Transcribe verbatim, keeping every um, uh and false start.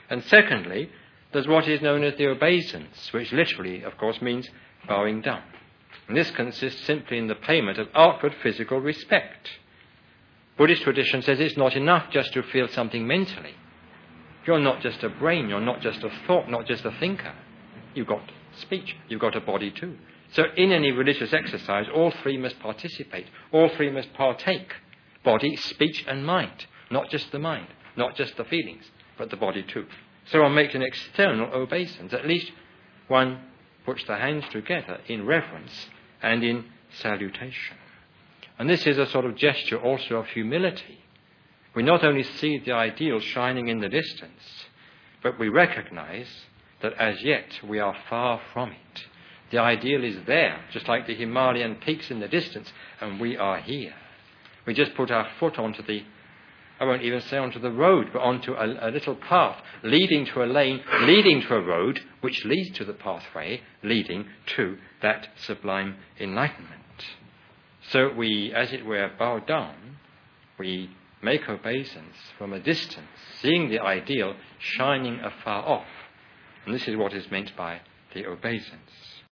And secondly, there's what is known as the obeisance, which literally, of course, means bowing down. And this consists simply in the payment of outward physical respect. Buddhist tradition says it's not enough just to feel something mentally. You're not just a brain, you're not just a thought, not just a thinker. You've got speech, you've got a body too. So in any religious exercise, all three must participate, all three must partake. Body, speech and mind. Not just the mind, not just the feelings, but the body too. So one makes an external obeisance. At least one puts the hands together in reverence and in salutation. And this is a sort of gesture also of humility. We not only see the ideal shining in the distance, but we recognize that as yet we are far from it. The ideal is there, just like the Himalayan peaks in the distance, and we are here. We just put our foot onto the, I won't even say onto the road, but onto a, a little path leading to a lane, leading to a road, which leads to the pathway, leading to that sublime enlightenment. So we, as it were, bow down, we make obeisance from a distance, seeing the ideal shining afar off. And this is what is meant by the obeisance.